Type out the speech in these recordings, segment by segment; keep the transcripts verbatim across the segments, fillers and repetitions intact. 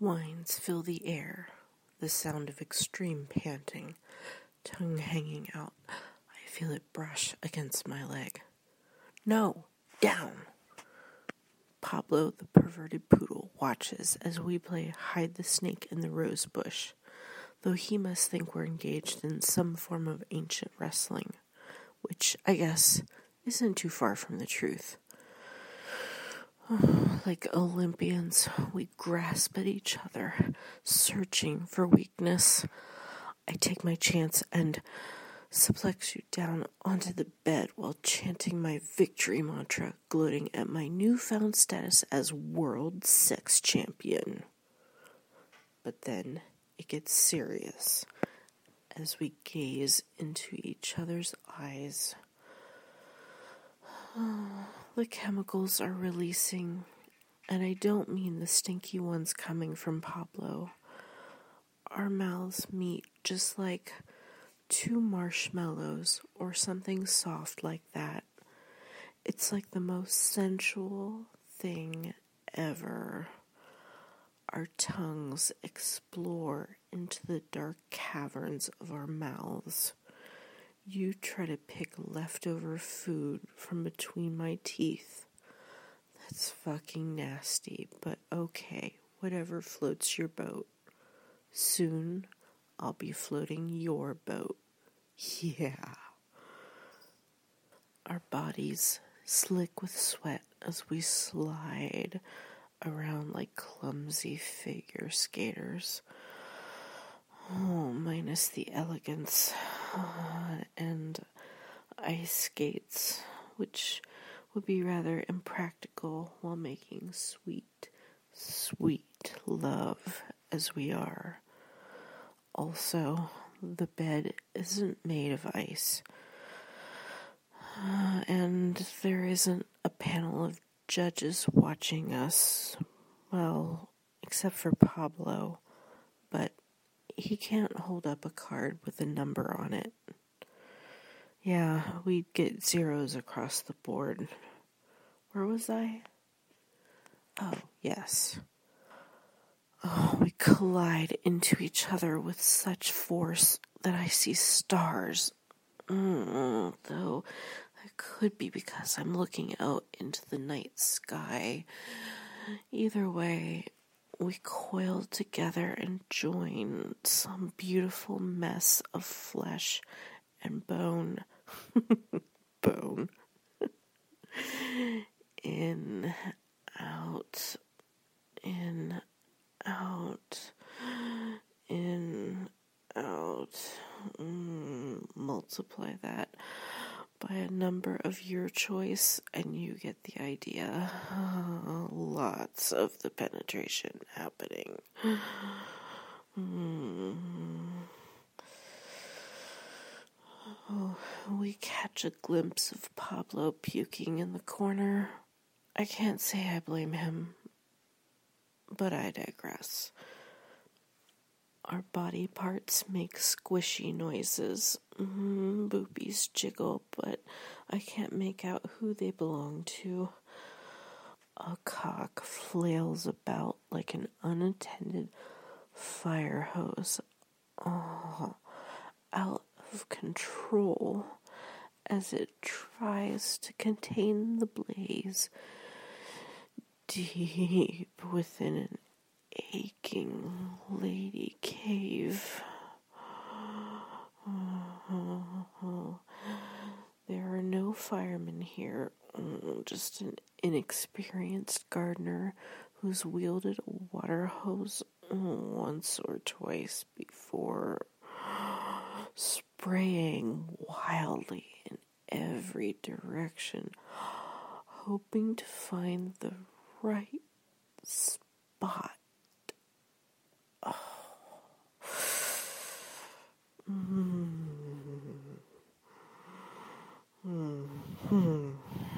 Whines fill the air, the sound of extreme panting, tongue hanging out. I feel it brush against my leg. No, down! Pablo, the perverted poodle, watches as we play hide the snake in the rose bush, though he must think we're engaged in some form of ancient wrestling, which, I guess, isn't too far from the truth. Like Olympians, we grasp at each other, searching for weakness. I take my chance and suplex you down onto the bed while chanting my victory mantra, gloating at my newfound status as world sex champion. But then it gets serious as we gaze into each other's eyes. The chemicals are releasing, and I don't mean the stinky ones coming from Pablo. Our mouths meet just like two marshmallows or something soft like that. It's like the most sensual thing ever. Our tongues explore into the dark caverns of our mouths. You try to pick leftover food from between my teeth. That's fucking nasty, but okay, whatever floats your boat. Soon, I'll be floating your boat. Yeah. Our bodies slick with sweat as we slide around like clumsy figure skaters. Oh, minus the elegance uh, and ice skates, which would be rather impractical while making sweet, sweet love as we are. Also, the bed isn't made of ice, uh, and there isn't a panel of judges watching us, well, except for Pablo, but he can't hold up a card with a number on it. Yeah, we'd get zeros across the board. Where was I? Oh, yes. Oh, we collide into each other with such force that I see stars. Mm, though it could be because I'm looking out into the night sky. Either way, we coil together and join some beautiful mess of flesh and bone. Bone. In, out, in, out, in, out. Mm, multiply that by a number of your choice and you get the idea. Uh, lots of the penetration happening. Mm. Oh, we catch a glimpse of Pablo puking in the corner. I can't say I blame him, but I digress. Our body parts make squishy noises. Mm, boobies jiggle, but I can't make out who they belong to. A cock flails about like an unattended fire hose. Oh, out of control as it tries to contain the blaze deep within an aching lady cave. There are no firemen here, just an inexperienced gardener who's wielded a water hose once or twice before, spraying wildly in every direction, hoping to find the right spot. Oh. Mm. Mm.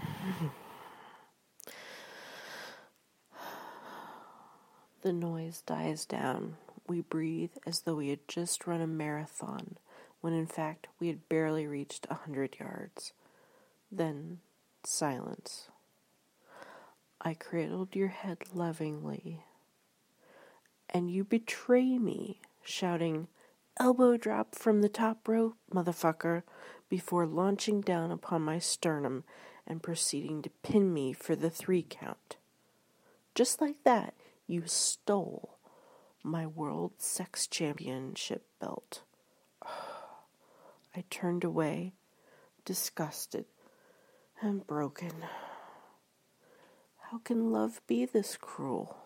The noise dies down. We breathe as though we had just run a marathon, when in fact we had barely reached a hundred yards. Then silence. I cradled your head lovingly and you betray me, shouting, "Elbow drop from the top rope, motherfucker," before launching down upon my sternum and proceeding to pin me for the three count. Just like that, you stole my World Sex Championship belt. I turned away, disgusted and broken. How can love be this cruel?